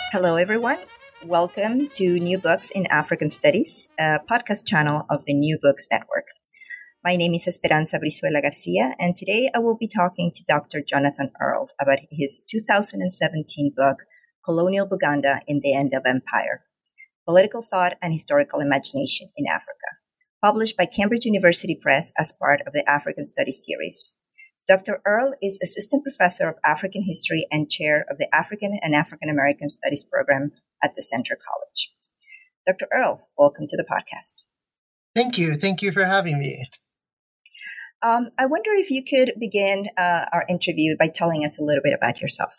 Hello, everyone. Welcome to New Books in African Studies, a podcast channel of the New Books Network. My name is Esperanza Brizuela Garcia, and today I will be talking to Dr. Jonathan Earle about his 2017 book, Colonial Buganda in the End of Empire, Political Thought and Historical Imagination in Africa, published by Cambridge University Press as part of the African Studies series. Dr. Earle is Assistant Professor of African History and Chair of the African and African American Studies program at the Centre College. Dr. Earle, welcome to the podcast. Thank you. Thank you for having me. I wonder if you could begin our interview by telling us a little bit about yourself.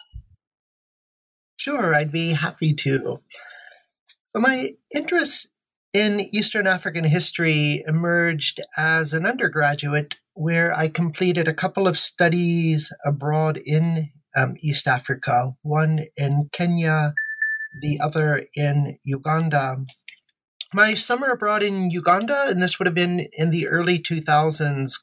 Sure, I'd be happy to. So my interest in Eastern African history emerged as an undergraduate where I completed a couple of studies abroad in East Africa, one in Kenya, the other in Uganda. My summer abroad in Uganda, and this would have been in the early 2000s,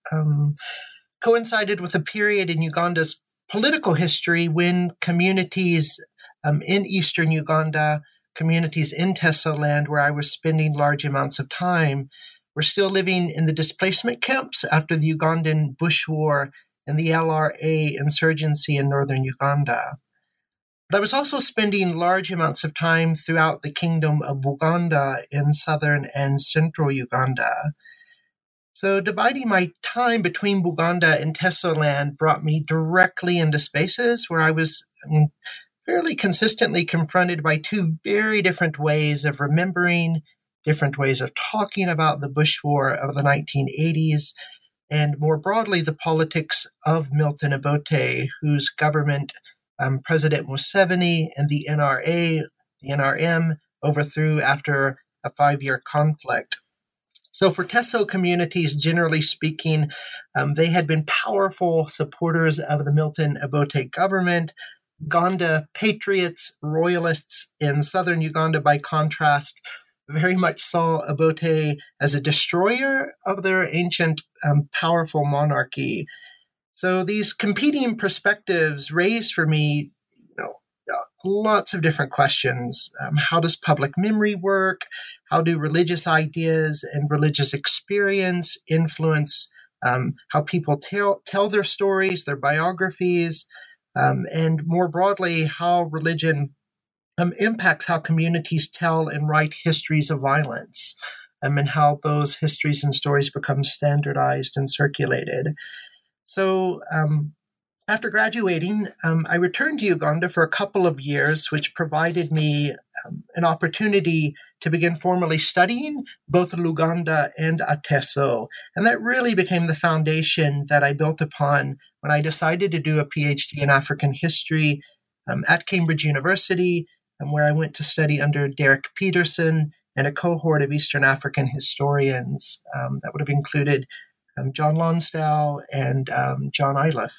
coincided with a period in Uganda's political history when communities in eastern Uganda, communities in Teso land, where I was spending large amounts of time, were still living in the displacement camps after the Ugandan Bush War and the LRA insurgency in northern Uganda. But I was also spending large amounts of time throughout the kingdom of Buganda in southern and central Uganda. So dividing my time between Buganda and Teso land brought me directly into spaces where I was fairly consistently confronted by two very different ways of remembering, different ways of talking about the Bush War of the 1980s, and more broadly, the politics of Milton Obote, whose government President Museveni and the NRA, the NRM, overthrew after a 5-year conflict. So for Teso communities, generally speaking, they had been powerful supporters of the Milton Obote government. Gonda patriots, royalists in southern Uganda, by contrast, very much saw Obote as a destroyer of their ancient, powerful monarchy. So these competing perspectives raised for me, lots of different questions. How does public memory work? How do religious ideas and religious experience influence how people tell their stories, their biographies, and more broadly, how religion impacts how communities tell and write histories of violence, and how those histories and stories become standardized and circulated. So after graduating, I returned to Uganda for a couple of years, which provided me an opportunity to begin formally studying both Luganda and Ateso. And that really became the foundation that I built upon when I decided to do a PhD in African history at Cambridge University, where I went to study under Derek Peterson and a cohort of Eastern African historians that would have included John Lonsdale and John Iliff.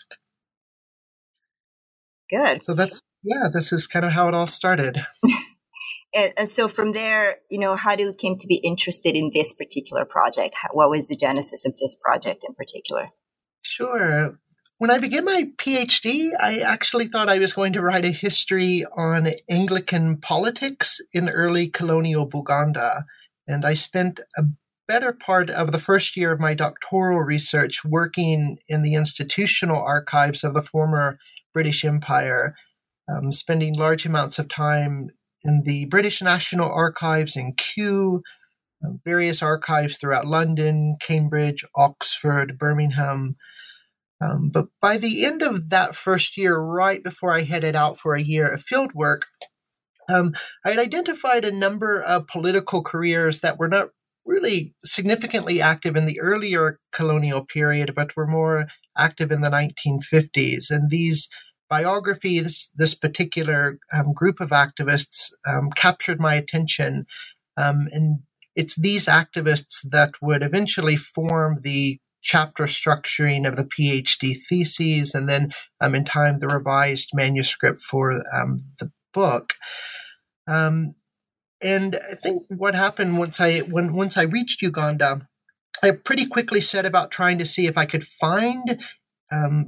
Good. So this is kind of how it all started. And so from there, how do you came to be interested in this particular project? What was the genesis of this project in particular? Sure. When I began my PhD, I actually thought I was going to write a history on Anglican politics in early colonial Buganda. And I spent a better part of the first year of my doctoral research working in the institutional archives of the former British Empire, spending large amounts of time in the British National Archives in Kew, various archives throughout London, Cambridge, Oxford, Birmingham. But by the end of that first year, right before I headed out for a year of field work, I had identified a number of political careers that were not really significantly active in the earlier colonial period, but were more active in the 1950s. And these biographies, this particular group of activists captured my attention. And it's these activists that would eventually form the chapter structuring of the PhD theses, and then in time the revised manuscript for the book. And I think what happened once I reached Uganda, I pretty quickly set about trying to see if I could find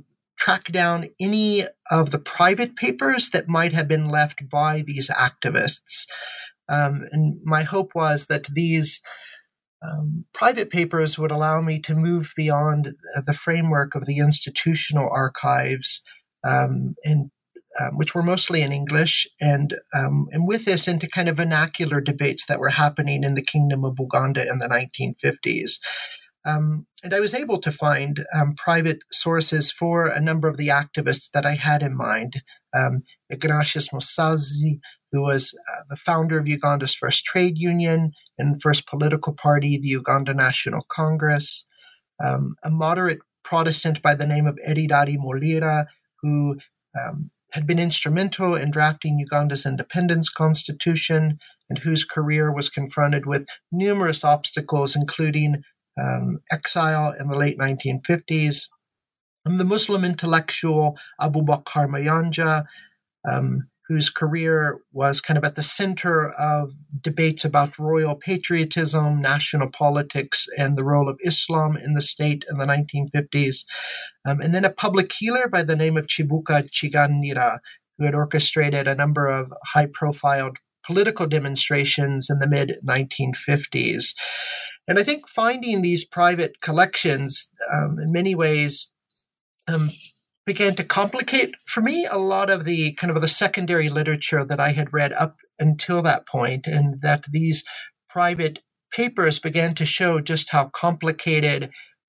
track down any of the private papers that might have been left by these activists. And my hope was that these private papers would allow me to move beyond the framework of the institutional archives, which were mostly in English, and with this into kind of vernacular debates that were happening in the Kingdom of Buganda in the 1950s. And I was able to find private sources for a number of the activists that I had in mind. Ignatius Musazi, who was the founder of Uganda's first trade union and first political party, the Uganda National Congress. A moderate Protestant by the name of Eridadi Molira, who had been instrumental in drafting Uganda's independence constitution and whose career was confronted with numerous obstacles, including exile in the late 1950s. And the Muslim intellectual Abubakar Mayanja, whose career was kind of at the center of debates about royal patriotism, national politics, and the role of Islam in the state in the 1950s. And then a public healer by the name of Chibuka Chiganira, who had orchestrated a number of high-profile political demonstrations in the mid-1950s. And I think finding these private collections in many ways began to complicate for me a lot of the kind of the secondary literature that I had read up until that point, and that these private papers began to show just how complicated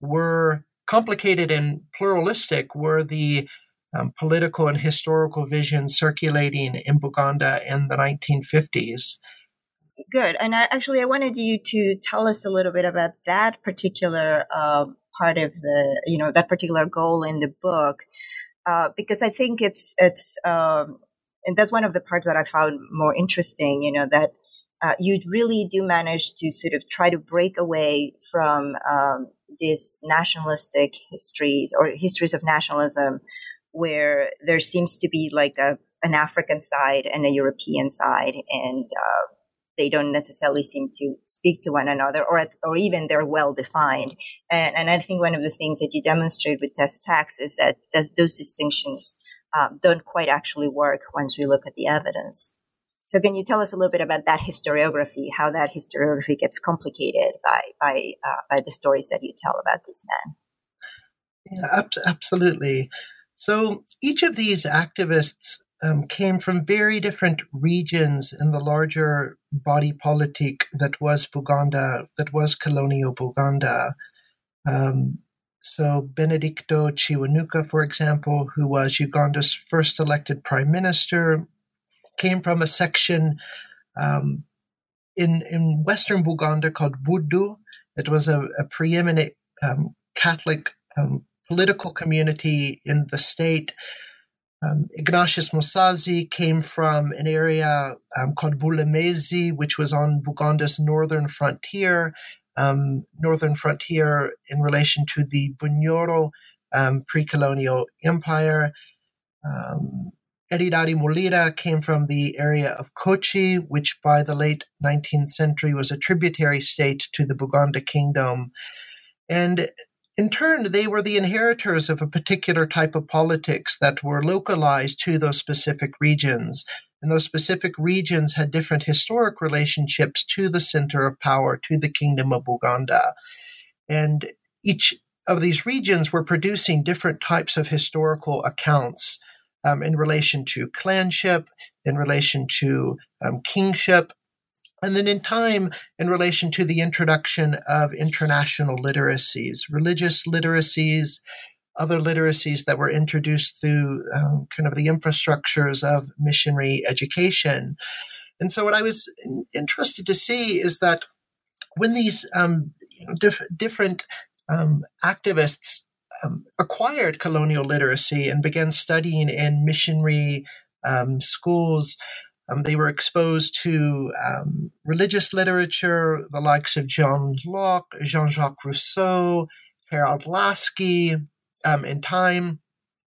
and pluralistic were the political and historical visions circulating in Buganda in the 1950s. Good. And I wanted you to tell us a little bit about that particular part of that particular goal in the book, because I think it's and that's one of the parts that I found more interesting, that you really do manage to sort of try to break away from these nationalistic histories or histories of nationalism, where there seems to be like an African side and a European side, and they don't necessarily seem to speak to one another, or even they're well defined. And I think one of the things that you demonstrate with Test Tax is that those distinctions don't quite actually work once we look at the evidence. So can you tell us a little bit about that historiography, how that historiography gets complicated by the stories that you tell about this man? Yeah, absolutely. So each of these activists came from very different regions in the larger body politic that was Buganda, that was colonial Buganda. So Benedicto Chiwanuka, for example, who was Uganda's first elected prime minister, came from a section in western Buganda called Buddu. It was a preeminent Catholic political community in the state. Ignatius Musazi came from an area called Bulemezi, which was on Buganda's northern frontier in relation to the Bunyoro pre-colonial empire. Eridadi Molira came from the area of Kochi, which by the late 19th century was a tributary state to the Buganda kingdom. And in turn, they were the inheritors of a particular type of politics that were localized to those specific regions. And those specific regions had different historic relationships to the center of power, to the Kingdom of Buganda. And each of these regions were producing different types of historical accounts in relation to clanship, in relation to kingship, and then in time, in relation to the introduction of international literacies, religious literacies, other literacies that were introduced through kind of the infrastructures of missionary education. And so what I was interested to see is that when these different activists acquired colonial literacy and began studying in missionary schools, they were exposed to religious literature, the likes of John Locke, Jean-Jacques Rousseau, Harold Lasky, in time.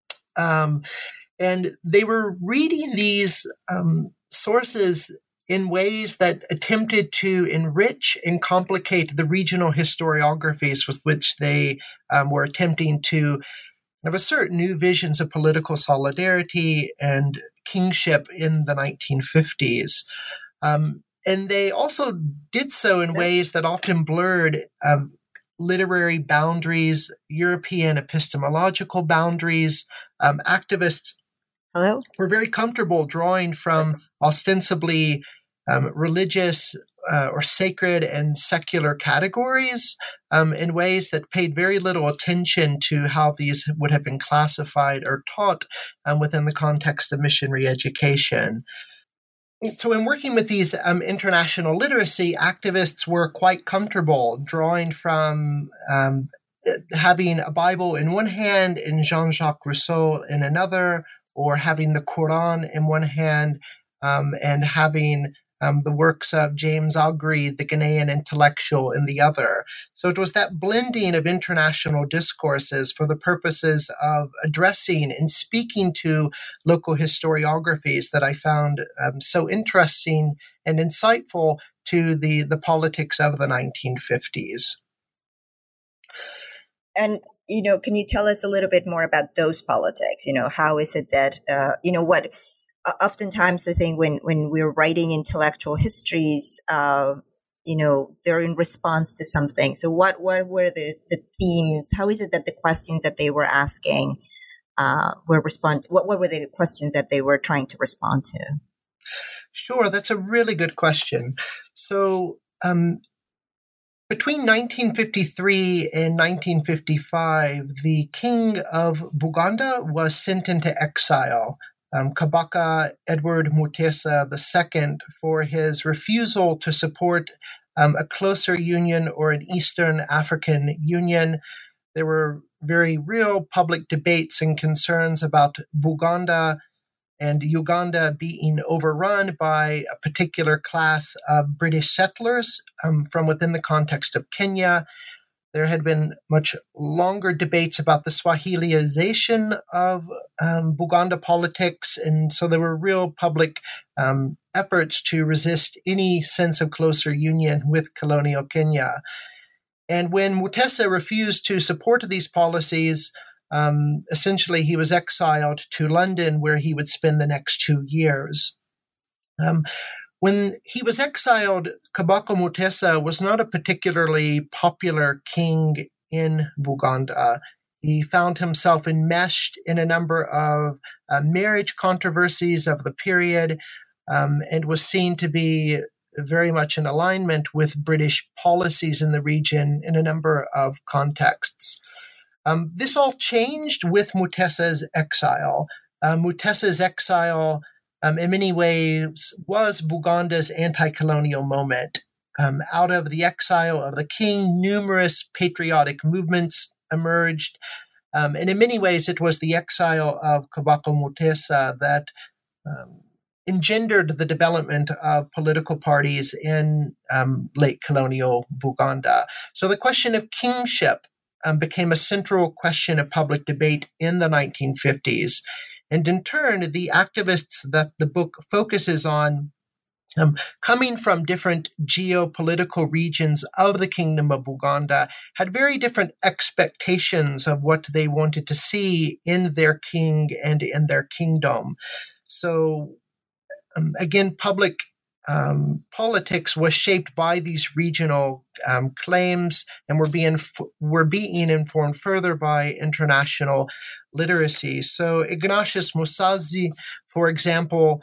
And they were reading these sources in ways that attempted to enrich and complicate the regional historiographies with which they were attempting to of assert new visions of political solidarity and kingship in the 1950s. And they also did so in ways that often blurred literary boundaries, European epistemological boundaries. Activists were very comfortable drawing from ostensibly religious or sacred and secular categories in ways that paid very little attention to how these would have been classified or taught within the context of missionary education. So in working with these international literacy, activists were quite comfortable drawing from having a Bible in one hand and Jean-Jacques Rousseau in another, or having the Quran in one hand and having the works of James Aggrey, the Ghanaian intellectual, in the other. So it was that blending of international discourses for the purposes of addressing and speaking to local historiographies that I found so interesting and insightful to the politics of the 1950s. And, can you tell us a little bit more about those politics? How is it that, oftentimes I think when we're writing intellectual histories, they're in response to something. So what were the themes? How is it that the questions that they were asking what were the questions that they were trying to respond to? Sure, that's a really good question. So between 1953 and 1955, the king of Buganda was sent into exile. Kabaka Edward Mutesa II, for his refusal to support a closer union or an Eastern African union. There were very real public debates and concerns about Buganda and Uganda being overrun by a particular class of British settlers from within the context of Kenya. There had been much longer debates about the Swahiliization of Buganda politics, and so there were real public efforts to resist any sense of closer union with colonial Kenya. And when Mutesa refused to support these policies, essentially he was exiled to London, where he would spend the next 2 years. When he was exiled, Kabaka Mutesa was not a particularly popular king in Buganda. He found himself enmeshed in a number of marriage controversies of the period and was seen to be very much in alignment with British policies in the region in a number of contexts. This all changed with Mutesa's exile. Mutesa's exile in many ways was Buganda's anti-colonial moment. Out of the exile of the king, numerous patriotic movements emerged. And in many ways, it was the exile of Kabaka Mutesa that engendered the development of political parties in late colonial Buganda. So the question of kingship became a central question of public debate in the 1950s. And in turn, the activists that the book focuses on, coming from different geopolitical regions of the Kingdom of Buganda, had very different expectations of what they wanted to see in their king and in their kingdom. So, again, public politics was shaped by these regional claims, and were being informed further by international literacy. So Ignatius Musazi, for example,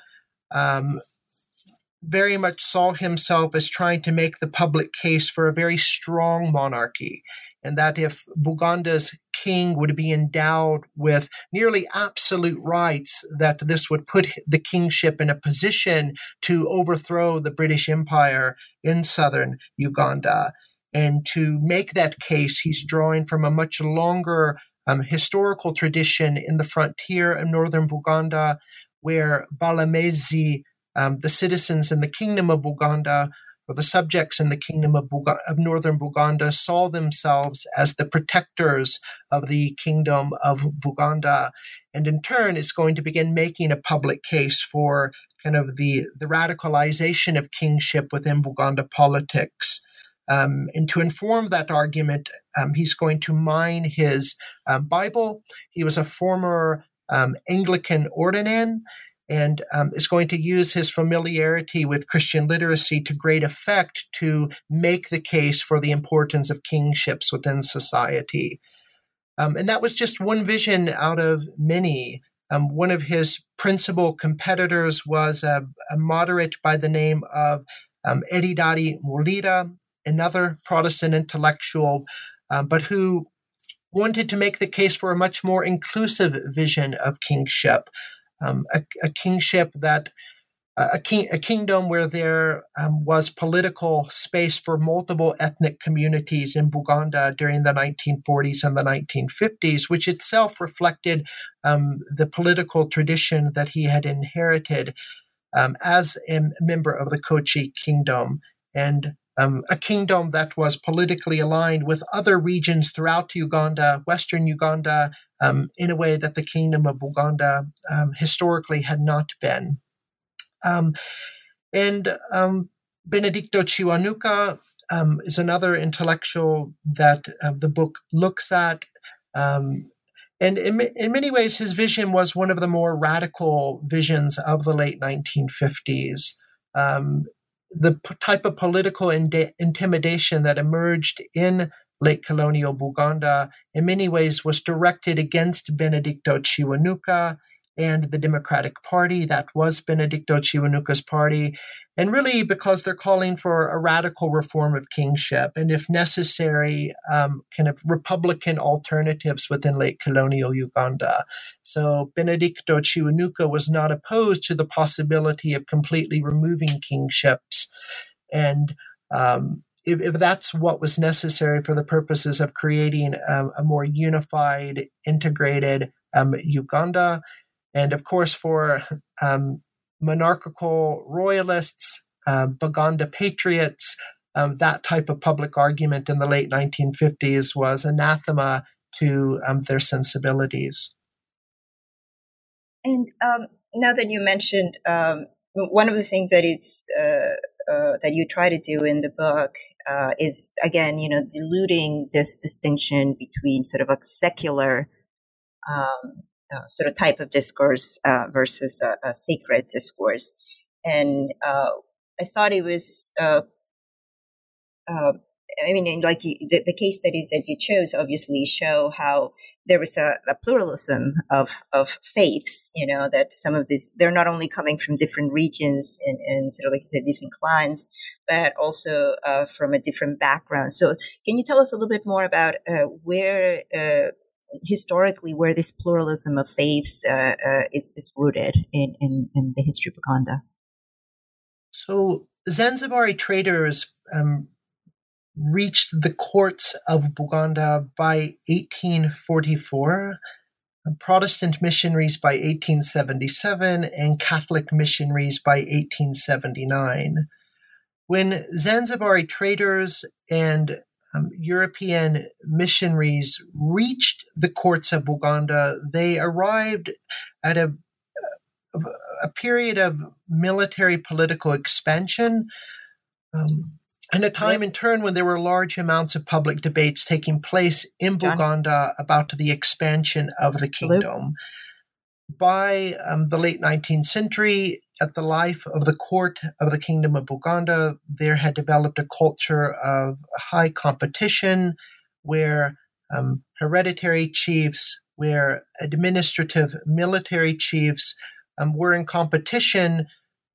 very much saw himself as trying to make the public case for a very strong monarchy, and that if Buganda's king would be endowed with nearly absolute rights, that this would put the kingship in a position to overthrow the British Empire in southern Uganda. And to make that case, he's drawing from a much longer historical tradition in the frontier of northern Buganda, where Balamezi, the citizens in the Kingdom of Buganda, or the subjects in the Kingdom of northern Buganda, saw themselves as the protectors of the Kingdom of Buganda, and in turn is going to begin making a public case for kind of the radicalization of kingship within Buganda politics. And to inform that argument, he's going to mine his Bible. He was a former Anglican ordinand, and is going to use his familiarity with Christian literacy to great effect to make the case for the importance of kingships within society. And that was just one vision out of many. One of his principal competitors was a moderate by the name of Eridadi Molina, another Protestant intellectual, but who wanted to make the case for a much more inclusive vision of kingship, a kingship that a kingdom where there was political space for multiple ethnic communities in Buganda during the 1940s and the 1950s, which itself reflected the political tradition that he had inherited as a member of the Kochi Kingdom, and a kingdom that was politically aligned with other regions throughout Uganda, Western Uganda, in a way that the Kingdom of Buganda historically had not been. Benedicto Kiwanuka is another intellectual that the book looks at. And in many ways, his vision was one of the more radical visions of the late 1950s. The type of political intimidation that emerged in late colonial Buganda in many ways was directed against Benedicto Kiwanuka and the Democratic Party. That was Benedicto Kiwanuka's party, and really because they're calling for a radical reform of kingship and, if necessary, kind of Republican alternatives within late colonial Uganda. So Benedicto Kiwanuka was not opposed to the possibility of completely removing kingships, and if that's what was necessary for the purposes of creating a more unified, integrated Uganda. And of course, for monarchical royalists, Baganda patriots, that type of public argument in the late 1950s was anathema to their sensibilities. And now that you mentioned, one of the things that that you try to do in the book is, again, diluting this distinction between sort of a secular sort of type of discourse versus a sacred discourse. And I thought it was, the case studies that you chose obviously show how there was a pluralism of faiths, that some of these, they're not only coming from different regions and sort of like you said, different clans, but also from a different background. So can you tell us a little bit more about where historically where this pluralism of faiths is rooted in the history of Buganda? So Zanzibari traders reached the courts of Buganda by 1844, Protestant missionaries by 1877, and Catholic missionaries by 1879. When Zanzibari traders and European missionaries reached the courts of Buganda, they arrived at a period of military political expansion, and a time in turn when there were large amounts of public debates taking place in Buganda about the expansion of the kingdom. By the late 19th century, at the life of the court of the Kingdom of Buganda, there had developed a culture of high competition where hereditary chiefs, where administrative military chiefs were in competition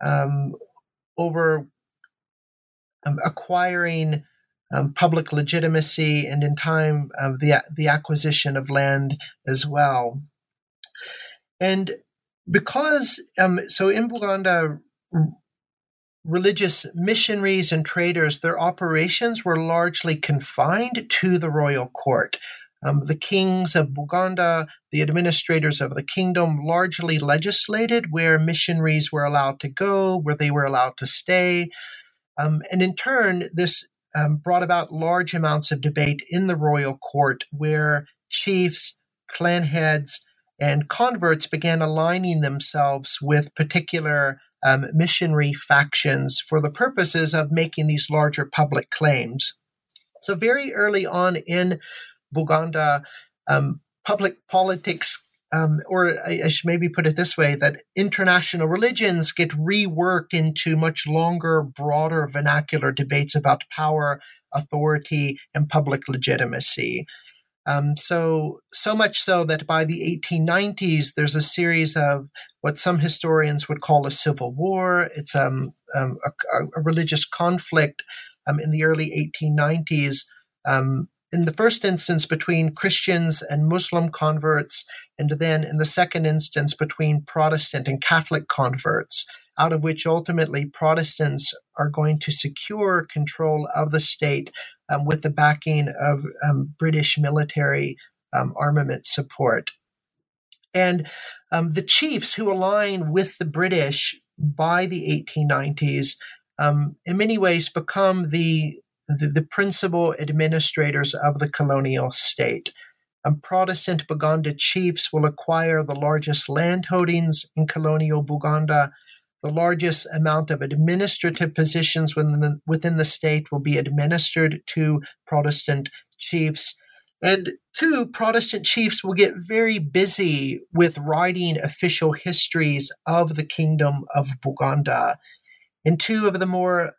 over acquiring public legitimacy and, in time, the acquisition of land as well. And because, so in Buganda, religious missionaries and traders, their operations were largely confined to the royal court. The kings of Buganda, the administrators of the kingdom, largely legislated where missionaries were allowed to go, where they were allowed to stay. And in turn, this brought about large amounts of debate in the royal court where chiefs, clan heads, and converts began aligning themselves with particular missionary factions for the purposes of making these larger public claims. So very early on in Buganda, public politics, or I should maybe put it this way, that international religions get reworked into much longer, broader vernacular debates about power, authority, and public legitimacy. So much so that by the 1890s, there's a series of what some historians would call a civil war. It's a religious conflict in the early 1890s, in the first instance between Christians and Muslim converts, and then in the second instance between Protestant and Catholic converts, out of which ultimately Protestants are going to secure control of the state with the backing of British military armament support. And the chiefs who align with the British by the 1890s in many ways become the principal administrators of the colonial state. Protestant Buganda chiefs will acquire the largest land holdings in colonial Buganda. The largest amount of administrative positions within the state will be administered to Protestant chiefs. And two, Protestant chiefs will get very busy with writing official histories of the Kingdom of Buganda. And two of the more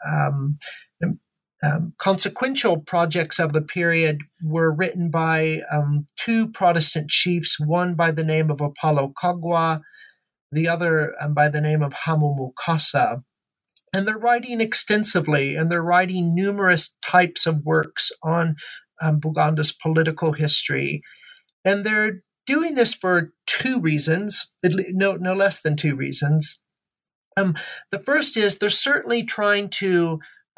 consequential projects of the period were written by two Protestant chiefs, one by the name of Apollo Kagwa, the other by the name of Hamu Mukasa. And they're writing extensively, and they're writing numerous types of works on Buganda's political history. And they're doing this for two reasons, no less than two reasons. The first is they're certainly trying to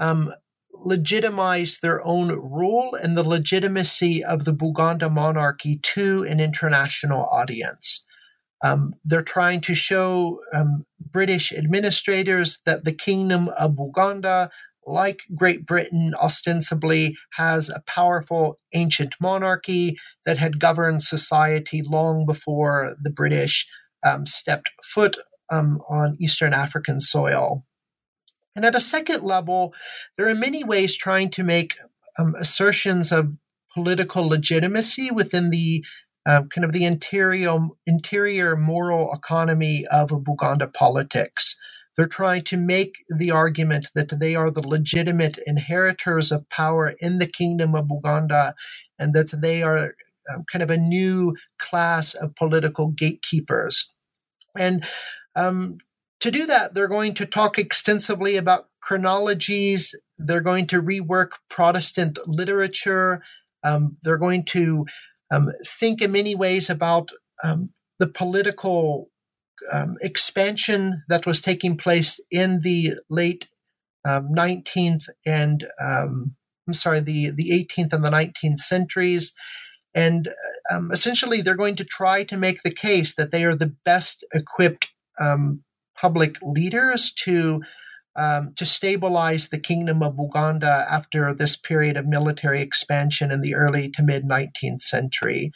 legitimize their own rule and the legitimacy of the Buganda monarchy to an international audience. They're trying to show British administrators that the Kingdom of Buganda, like Great Britain, ostensibly has a powerful ancient monarchy that had governed society long before the British stepped foot on Eastern African soil. And at a second level, they're in many ways trying to make assertions of political legitimacy within the kind of the interior moral economy of Buganda politics. They're trying to make the argument that they are the legitimate inheritors of power in the Kingdom of Buganda, and that they are kind of a new class of political gatekeepers. And to do that, they're going to talk extensively about chronologies. They're going to rework Protestant literature. They're going to think in many ways about the political expansion that was taking place in the late 19th and the 18th and the 19th centuries. And essentially, they're going to try to make the case that they are the best equipped public leaders to stabilize the Kingdom of Buganda after this period of military expansion in the early to mid 19th century.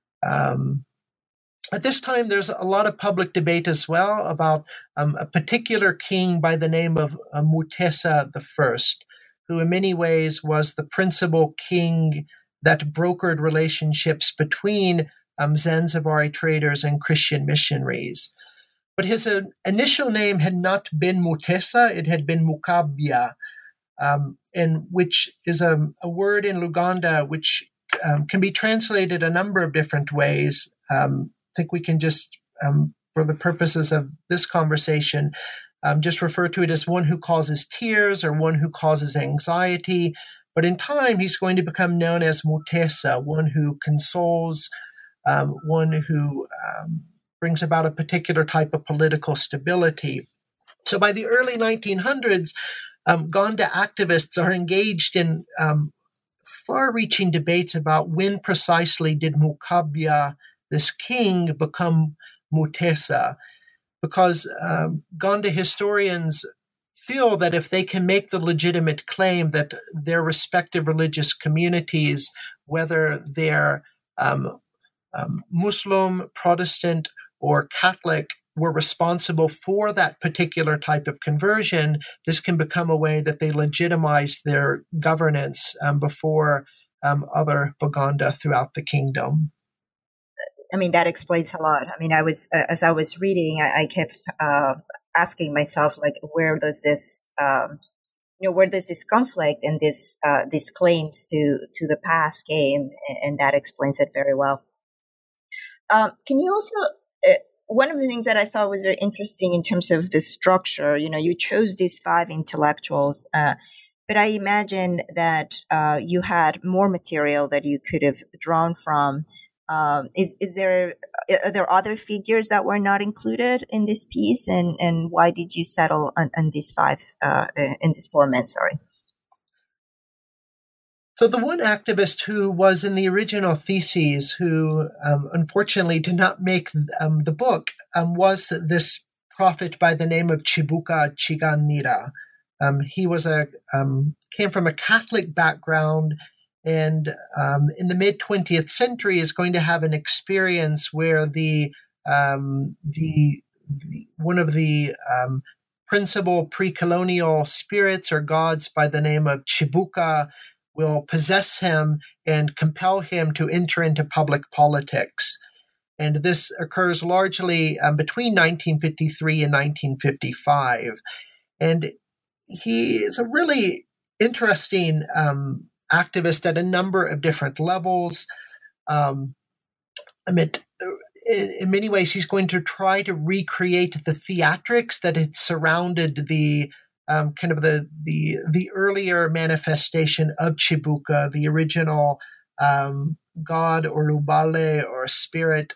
At this time, there's a lot of public debate as well about a particular king by the name of Mutesa I, who in many ways was the principal king that brokered relationships between Zanzibari traders and Christian missionaries. But his initial name had not been Mutesa, it had been Mukabya, and which is a word in Luganda which can be translated a number of different ways. I think we can just, for the purposes of this conversation, just refer to it as one who causes tears or one who causes anxiety. But in time, he's going to become known as Mutesa, one who consoles, one who brings about a particular type of political stability. So by the early 1900s, Gonda activists are engaged in far-reaching debates about when precisely did Mukabya, this king, become Mutesa, because Gonda historians feel that if they can make the legitimate claim that their respective religious communities, whether they're Muslim, Protestant, or Catholic, were responsible for that particular type of conversion, this can become a way that they legitimize their governance before other Baganda throughout the kingdom. I mean, that explains a lot. I mean, as I was reading, I kept asking myself, like, where does this, where does this conflict and these claims to the past came, and that explains it very well. Can you also, one of the things that I thought was very interesting in terms of the structure, you chose these 5 intellectuals, but I imagine that you had more material that you could have drawn from. Are there other figures that were not included in this piece, and why did you settle on these 5 in this format? Sorry. So the one activist who was in the original theses, who unfortunately did not make the book, was this prophet by the name of Chibuka Chiganira. He was came from a Catholic background, and in the mid 20th century is going to have an experience where the one of the principal pre-colonial spirits or gods by the name of Chibuka will possess him and compel him to enter into public politics. And this occurs largely between 1953 and 1955. And he is a really interesting activist at a number of different levels. In many ways, he's going to try to recreate the theatrics that had surrounded the kind of the earlier manifestation of Chibuka, the original god or Lubale or spirit,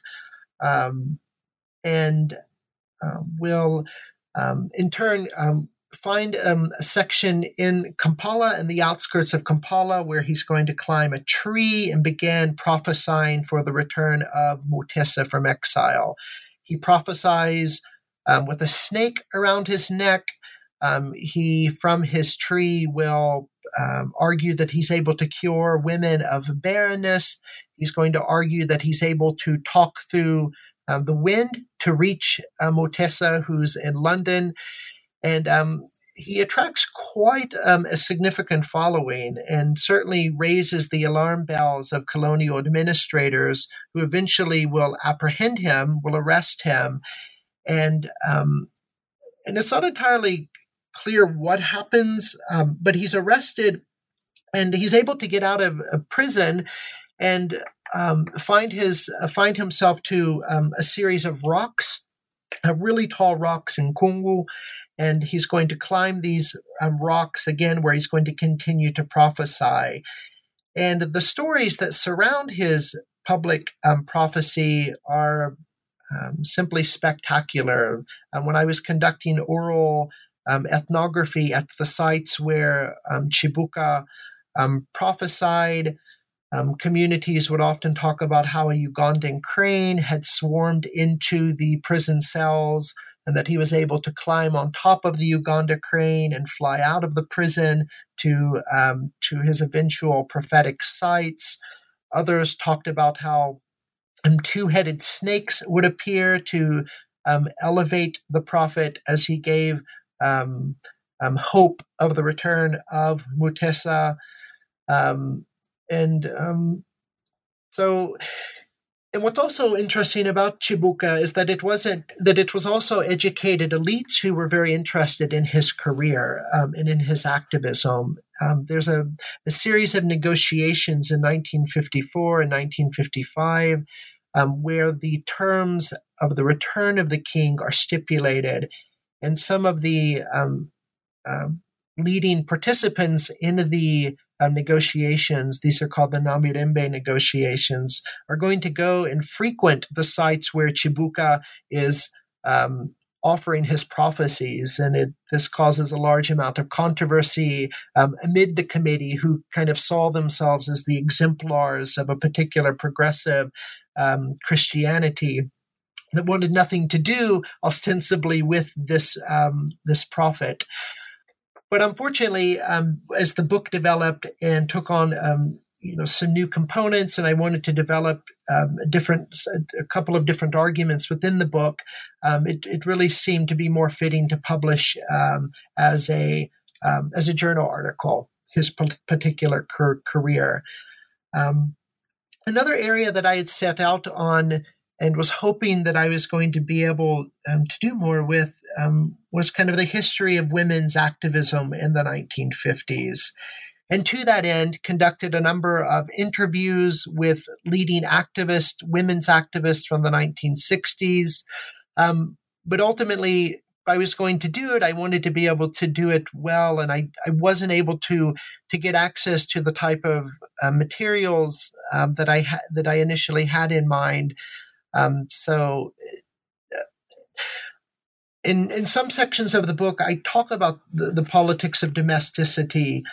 and will in turn find a section in Kampala and the outskirts of Kampala where he's going to climb a tree and begin prophesying for the return of Mutesa from exile. He prophesies with a snake around his neck. He, from his tree, will argue that he's able to cure women of barrenness. He's going to argue that he's able to talk through the wind to reach Mutesa, who's in London. And he attracts quite a significant following and certainly raises the alarm bells of colonial administrators who eventually will apprehend him, will arrest him. And it's not entirely clear what happens, but he's arrested and he's able to get out of prison and find himself to a series of rocks, really tall rocks in Kungu, and he's going to climb these rocks again where he's going to continue to prophesy. And the stories that surround his public prophecy are simply spectacular. When I was conducting oral ethnography at the sites where Chibuka prophesied, communities would often talk about how a Ugandan crane had swarmed into the prison cells and that he was able to climb on top of the Uganda crane and fly out of the prison to his eventual prophetic sites. Others talked about how 2-headed snakes would appear to elevate the prophet as he gave hope of the return of Mutesa. And what's also interesting about Chibuka is that it was also educated elites who were very interested in his career and in his activism. There's a series of negotiations in 1954 and 1955 where the terms of the return of the king are stipulated, and some of the leading participants in the negotiations, these are called the Namirembe negotiations, are going to go and frequent the sites where Chibuka is offering his prophecies. And this causes a large amount of controversy amid the committee, who kind of saw themselves as the exemplars of a particular progressive Christianity that wanted nothing to do ostensibly with this prophet. But unfortunately, as the book developed and took on some new components, and I wanted to develop a couple of different arguments within the book, it really seemed to be more fitting to publish as a journal article, his particular career. Another area that I had set out on and was hoping that I was going to be able to do more with was kind of the history of women's activism in the 1950s. And to that end, conducted a number of interviews with leading women's activists from the 1960s. But ultimately, if I was going to do it, I wanted to be able to do it well, and I wasn't able to get access to the type of materials that I initially had in mind. So in some sections of the book, I talk about the politics of domesticity,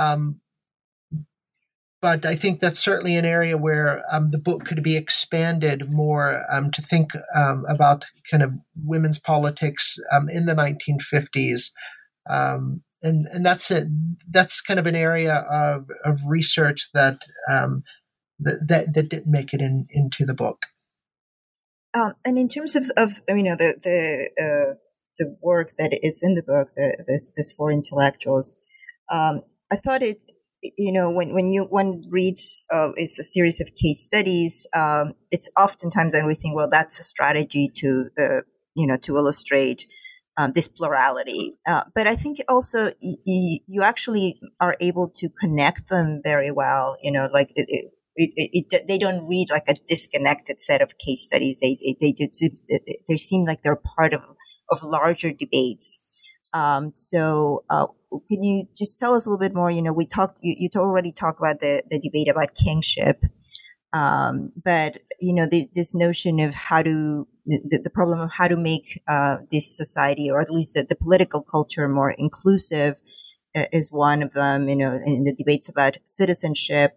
but I think that's certainly an area where the book could be expanded more to think about kind of women's politics in the 1950s. And that's kind of an area of research that didn't make it into the book. And in terms of the work that is in the book, this for intellectuals, I thought it, when one reads it's a series of case studies, it's oftentimes, and we think, well, that's a strategy to illustrate this plurality. But I think also you actually are able to connect them very well. They don't read like a disconnected set of case studies. They seem like they're part of larger debates. So can you just tell us a little bit more? You already talked about the debate about kingship, but this notion of the problem of how to make this society, or at least the political culture, more inclusive is one of them. In the debates about citizenship.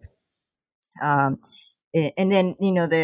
And then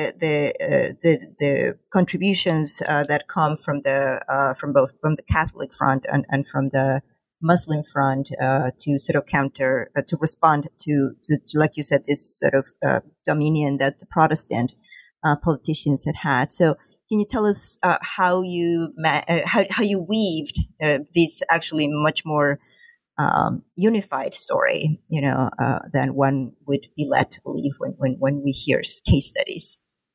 the contributions that come from both the Catholic front and from the Muslim front to sort of to respond to like you said, this sort of dominion that the Protestant politicians had. So can you tell us how you weaved this actually much more unified story, than one would be led to believe when we hear case studies?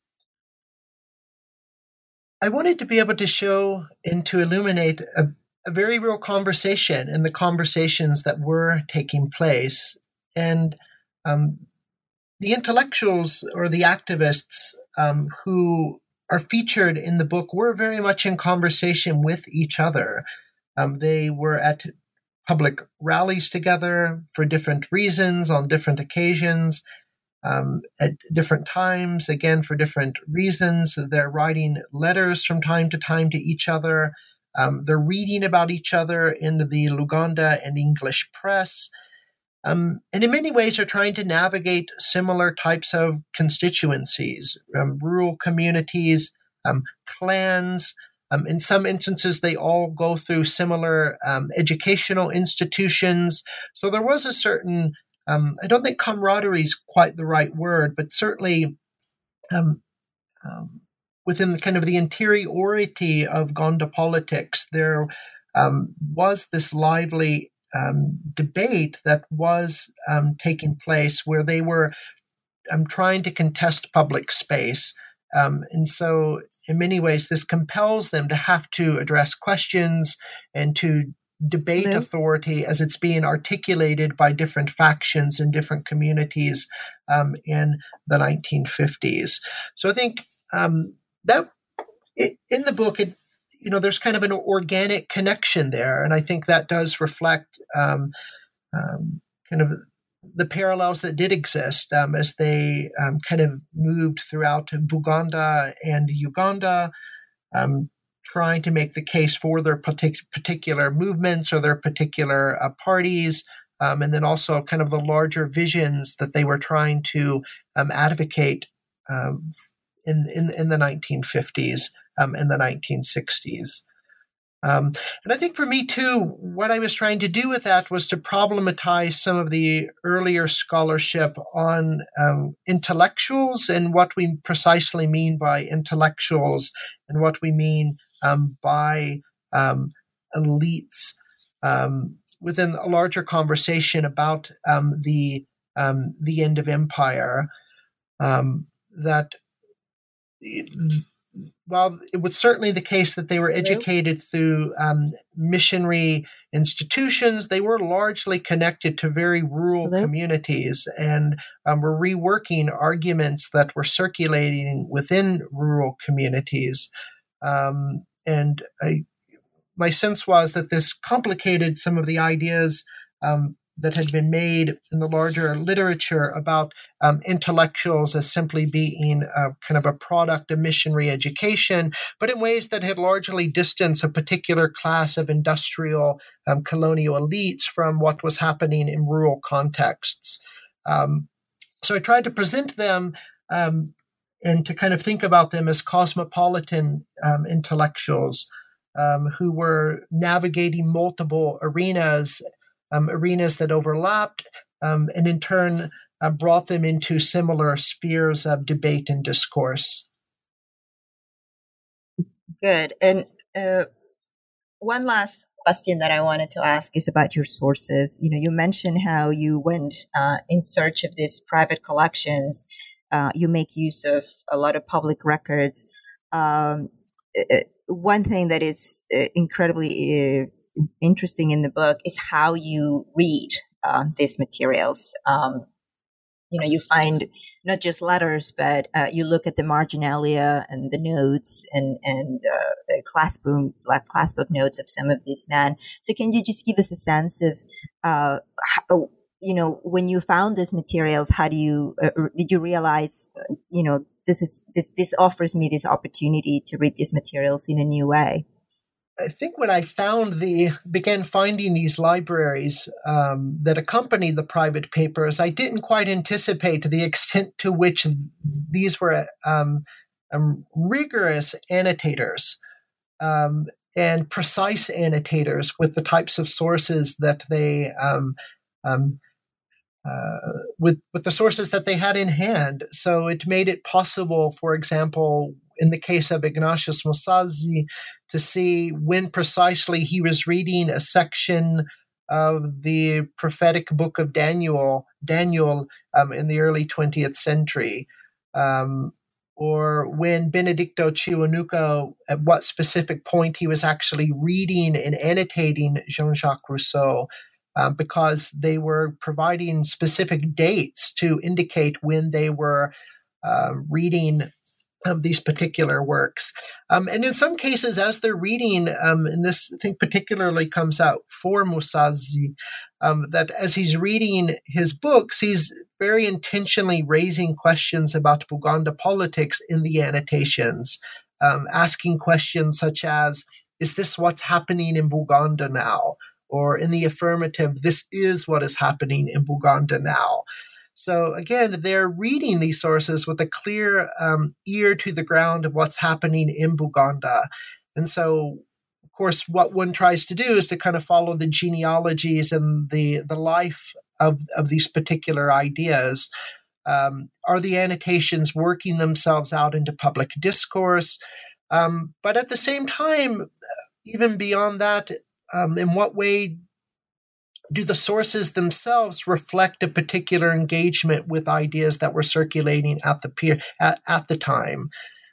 I wanted to be able to show and to illuminate a very real conversation and the conversations that were taking place. And the intellectuals or the activists who are featured in the book were very much in conversation with each other. They were at public rallies together for different reasons, on different occasions, at different times, again, for different reasons. They're writing letters from time to time to each other. They're reading about each other in the Luganda and English press. And in many ways are trying to navigate similar types of constituencies, rural communities, clans. In some instances, they all go through similar educational institutions. So there was a certain, I don't think camaraderie is quite the right word, but certainly within the kind of the interiority of Gonda politics, there was this lively debate that was taking place where they were trying to contest public space. And so in many ways, this compels them to have to address questions and to debate authority as it's being articulated by different factions and different communities in the 1950s. So I think that in the book, there's kind of an organic connection there. And I think that does reflect kind of the parallels that did exist as they kind of moved throughout Buganda and Uganda, trying to make the case for their particular movements or their particular parties, and then also kind of the larger visions that they were trying to advocate in the 1950s and the 1960s. And I think for me too, what I was trying to do with that was to problematize some of the earlier scholarship on intellectuals and what we precisely mean by intellectuals and what we mean by elites within a larger conversation about the end of empire. That while it was certainly the case that they were educated through missionary institutions, they were largely connected to very rural communities and were reworking arguments that were circulating within rural communities. My sense was that this complicated some of the ideas that had been made in the larger literature about intellectuals as simply being kind of a product of missionary education, but in ways that had largely distanced a particular class of industrial colonial elites from what was happening in rural contexts. So I tried to present them and to kind of think about them as cosmopolitan intellectuals who were navigating multiple arenas that overlapped, and in turn brought them into similar spheres of debate and discourse. Good. And one last question that I wanted to ask is about your sources. You mentioned how you went in search of these private collections. You make use of a lot of public records. One thing that is incredibly interesting in the book is how you read these materials. You find not just letters, but you look at the marginalia and the notes and the classbook notes of some of these men. So can you just give us a sense of how, when you found these materials, how do you did you realize this offers me this opportunity to read these materials in a new way? I think when I began finding these libraries that accompanied the private papers, I didn't quite anticipate the extent to which these were rigorous annotators and precise annotators with the types of sources that they with the sources that they had in hand. So it made it possible, for example, in the case of Ignatius Mosazi, to see when precisely he was reading a section of the prophetic book of Daniel in the early 20th century, or when Benedicto Kiwanuka, at what specific point he was actually reading and annotating Jean-Jacques Rousseau, because they were providing specific dates to indicate when they were reading these particular works. And in some cases, as they're reading, and this I think particularly comes out for Mosazi, that as he's reading his books, he's very intentionally raising questions about Buganda politics in the annotations, asking questions such as, is this what's happening in Buganda now? Or in the affirmative, this is what is happening in Buganda now. So again, they're reading these sources with a clear ear to the ground of what's happening in Buganda. And so, of course, what one tries to do is to kind of follow the genealogies and the life of these particular ideas. Are the annotations working themselves out into public discourse? But at the same time, even beyond that, in what way do the sources themselves reflect a particular engagement with ideas that were circulating at the time?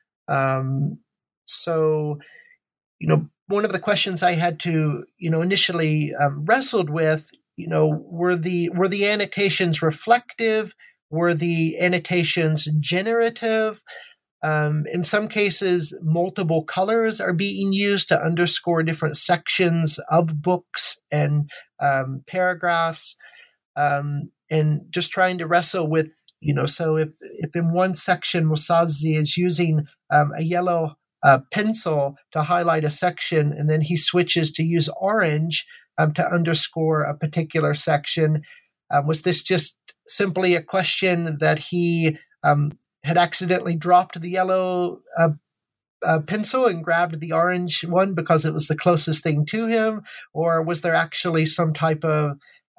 So, one of the questions I had to, initially wrestled with, were the annotations reflective? Were the annotations generative? In some cases, multiple colors are being used to underscore different sections of books and paragraphs, and just trying to wrestle with, so if in one section Mosazi is using a yellow pencil to highlight a section, and then he switches to use orange to underscore a particular section, was this just simply a question that he had accidentally dropped the yellow a pencil and grabbed the orange one because it was the closest thing to him? Or was there actually some type of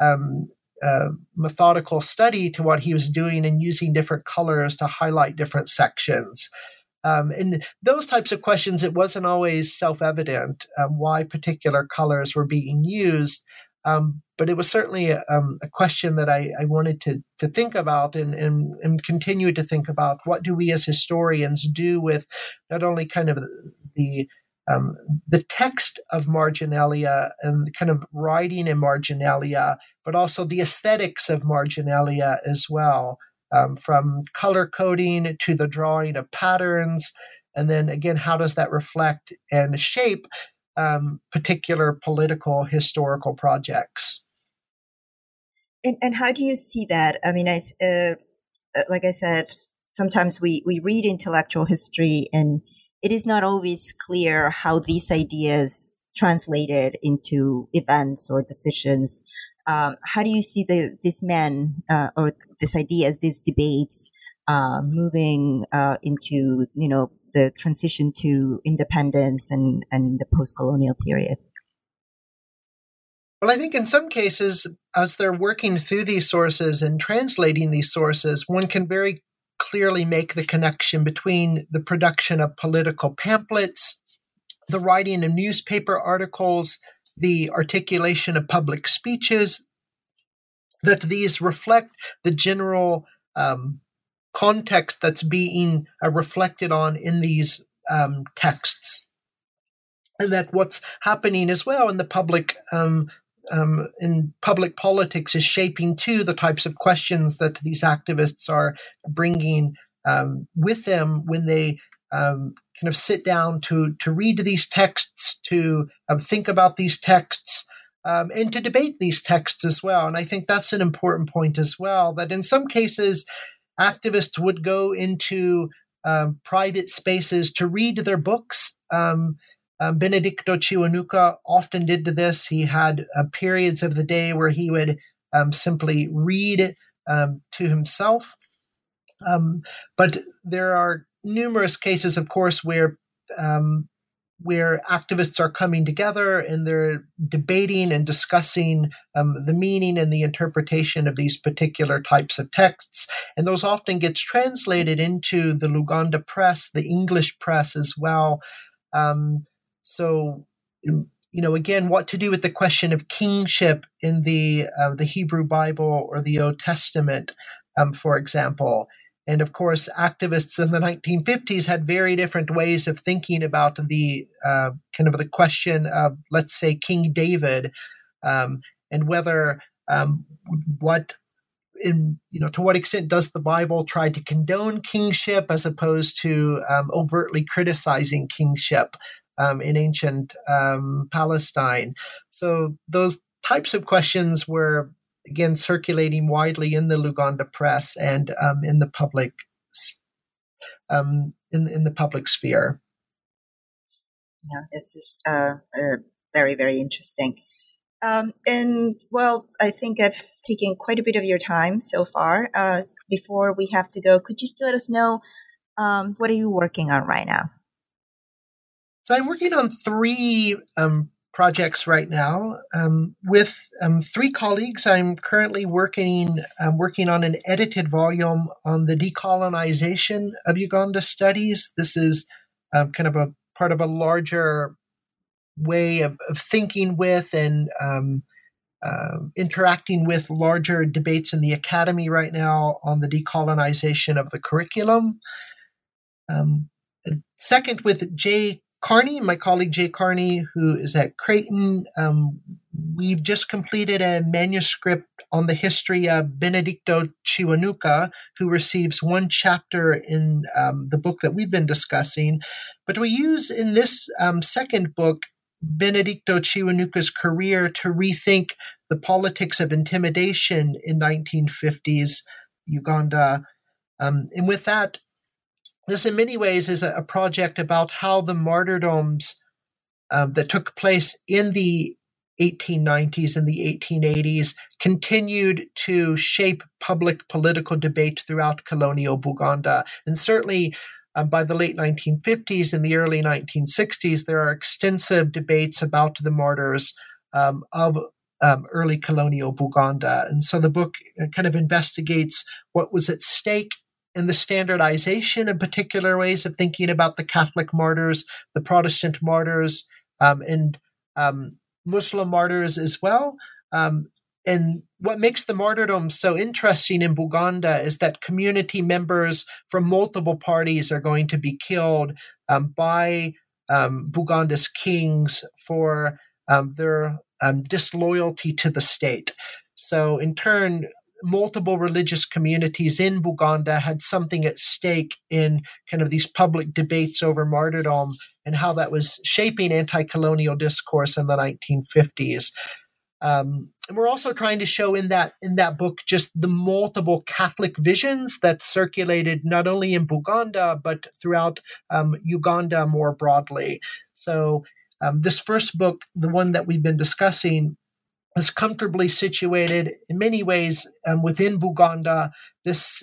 methodical study to what he was doing and using different colors to highlight different sections? And those types of questions, it wasn't always self-evident why particular colors were being used. But it was certainly a question that I wanted to think about and continue to think about. What do we as historians do with not only kind of the text of marginalia and the kind of writing in marginalia, but also the aesthetics of marginalia as well, from color coding to the drawing of patterns. And then again, how does that reflect and shape particular political historical projects? And how do you see that? I mean, like I said, sometimes we read intellectual history and it is not always clear how these ideas translated into events or decisions. How do you see these men or these ideas, these debates moving into, the transition to independence and the post-colonial period? Well, I think in some cases, as they're working through these sources and translating these sources, one can very clearly make the connection between the production of political pamphlets, the writing of newspaper articles, the articulation of public speeches, that these reflect the general context that's being reflected on in these texts. And that what's happening as well in the public in public politics is shaping too the types of questions that these activists are bringing with them when they kind of sit down to read these texts, to think about these texts, and to debate these texts as well. And I think that's an important point as well, that in some cases, activists would go into private spaces to read their books. Benedicto Kiwanuka often did this. He had periods of the day where he would simply read to himself. But there are numerous cases, of course, where activists are coming together and they're debating and discussing the meaning and the interpretation of these particular types of texts. And those often gets translated into the Luganda press, the English press as well. So, again, what to do with the question of kingship in the Hebrew Bible or the Old Testament, for example. And of course, activists in the 1950s had very different ways of thinking about the kind of the question of, let's say, King David, and whether to what extent does the Bible try to condone kingship as opposed to overtly criticizing kingship in ancient Palestine. So those types of questions were, again, circulating widely in the Luganda press and in the public in the public sphere. Yeah, this is very, very interesting. And well, I think I've taken quite a bit of your time so far. Before we have to go, could you let us know what are you working on right now? So I'm working on 3 projects right now with 3 colleagues. I'm currently working on an edited volume on the decolonization of Uganda studies. This is kind of a part of a larger way of thinking with and interacting with larger debates in the academy right now on the decolonization of the curriculum. Second, with Jay Carney, my colleague Jay Carney, who is at Creighton, we've just completed a manuscript on the history of Benedicto Kiwanuka, who receives 1 chapter in the book that we've been discussing. But we use in this second book Benedicto Kiwanuka's career to rethink the politics of intimidation in 1950s Uganda. And with that, this in many ways is a project about how the martyrdoms that took place in the 1890s and the 1880s continued to shape public political debate throughout colonial Buganda. And certainly by the late 1950s and the early 1960s, there are extensive debates about the martyrs of early colonial Buganda. And so the book kind of investigates what was at stake in the standardization of particular ways of thinking about the Catholic martyrs, the Protestant martyrs, and Muslim martyrs as well. And what makes the martyrdom so interesting in Buganda is that community members from multiple parties are going to be killed by Buganda's kings for their disloyalty to the state. So in turn, multiple religious communities in Buganda had something at stake in kind of these public debates over martyrdom and how that was shaping anti-colonial discourse in the 1950s. And we're also trying to show in that book just the multiple Catholic visions that circulated not only in Buganda, but throughout Uganda more broadly. So this first book, the one that we've been discussing, is comfortably situated in many ways within Buganda. This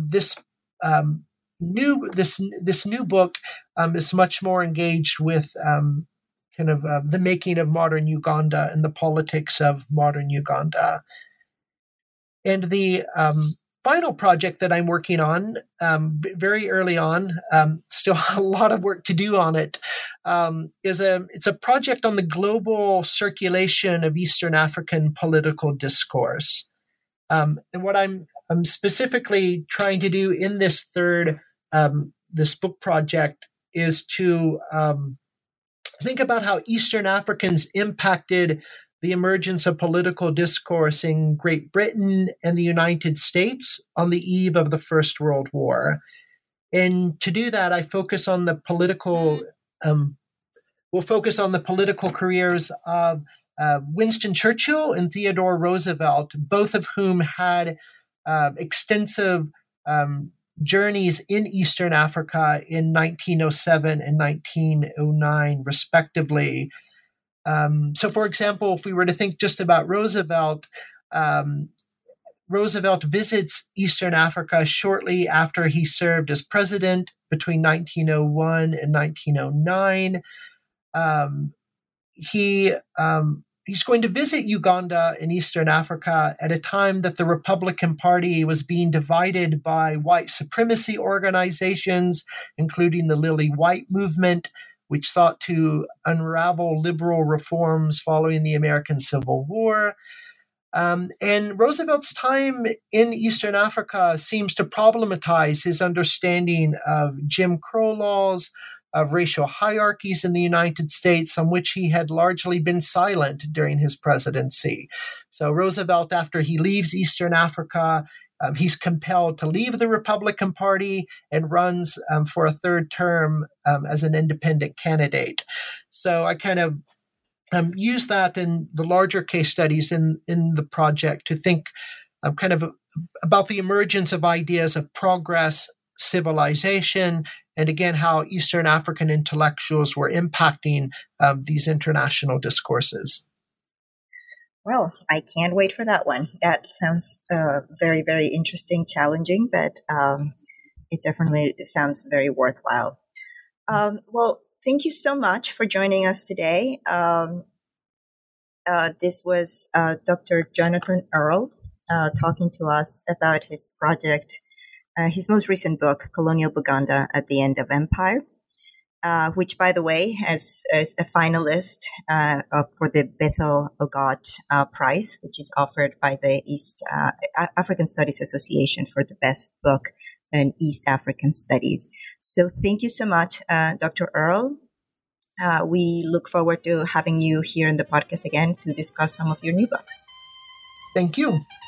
new book is much more engaged with the making of modern Uganda and the politics of modern Uganda. And the final project that I'm working on, very early on, still a lot of work to do on it, it's a project on the global circulation of Eastern African political discourse. And what I'm specifically trying to do in this this book project is to think about how Eastern Africans impacted the emergence of political discourse in Great Britain and the United States on the eve of the First World War. And to do that, I focus on the political. We'll focus on the political careers of Winston Churchill and Theodore Roosevelt, both of whom had extensive journeys in Eastern Africa in 1907 and 1909, respectively. So, for example, if we were to think just about Roosevelt, Roosevelt visits Eastern Africa shortly after he served as president between 1901 and 1909. He's going to visit Uganda in Eastern Africa at a time that the Republican Party was being divided by white supremacy organizations, including the Lily White movement, which sought to unravel liberal reforms following the American Civil War. And Roosevelt's time in Eastern Africa seems to problematize his understanding of Jim Crow laws, of racial hierarchies in the United States, on which he had largely been silent during his presidency. So Roosevelt, after he leaves Eastern Africa, he's compelled to leave the Republican Party and runs for a third term as an independent candidate. So I kind of use that in the larger case studies in the project to think kind of about the emergence of ideas of progress, civilization, and again, how Eastern African intellectuals were impacting these international discourses. Well, I can't wait for that one. That sounds very, very interesting, challenging, but it definitely sounds very worthwhile. Well, thank you so much for joining us today. This was Dr. Jonathan Earl talking to us about his project, his most recent book, Colonial Buganda at the End of Empire, which, by the way, is a finalist for the Bethel Ogot Prize, which is offered by the East African Studies Association for the best book in East African Studies. So thank you so much, Dr. Earl. We look forward to having you here in the podcast again to discuss some of your new books. Thank you.